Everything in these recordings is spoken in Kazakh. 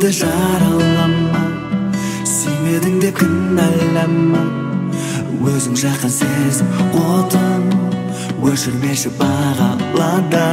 Жүрегімді жаралама, сүймедің деп кінәлама. Өзің жаққан сезім отын өшірмеші бағалада.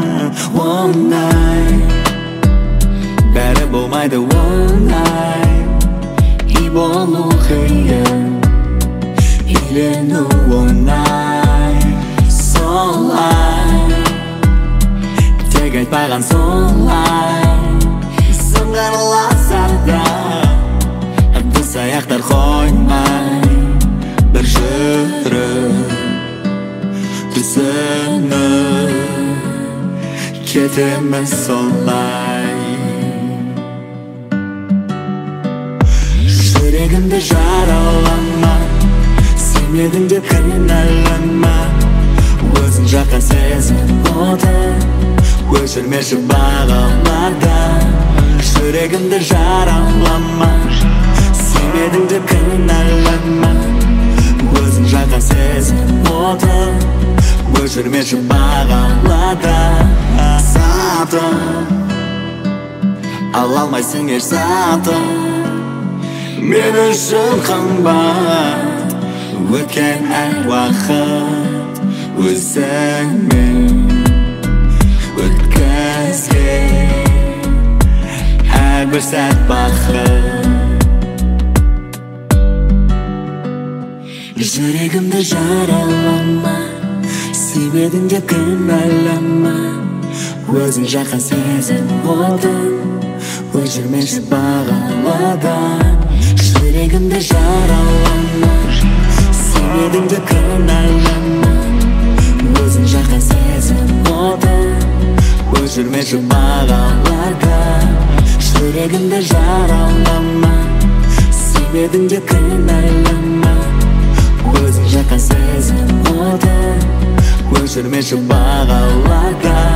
Оңай, бәрі болмайды оңай, үй болу қиын, үйлену оңай. Солай, тек айтпаған солай, сыңғырласа да ыдыс аяқтар қоймай. Бір жүріп түсініп кетеміз солай. Жүрегімді жаралама, сүймедің деп кінәлама. Өзің жаққан сезім отын өшірмеші бағаларда. Жүрегімді жаралама, сүймедің деп кінәлама. Өзің жаққан сезім отын өшірмеші бағаларда. Сатып ала алмайсың еш затын, мен үшін қымбат өткен әр уақыт. Өзіңмен өткізген әрбір сәт бақыт. Жүрегімді жаралама, сүймедің деп кінәлама. Өзің жаққан сезім отын өшірмеші бағалада. Жүрегімді жаралама, сүймедің деп кінәлама. Өзің жаққан сезім отын өшірмеші бағалада. Жүрегімді жаралама, сүймедің деп кінәлама. Өзің жаққан сезім отын өшірмеші бағаларда.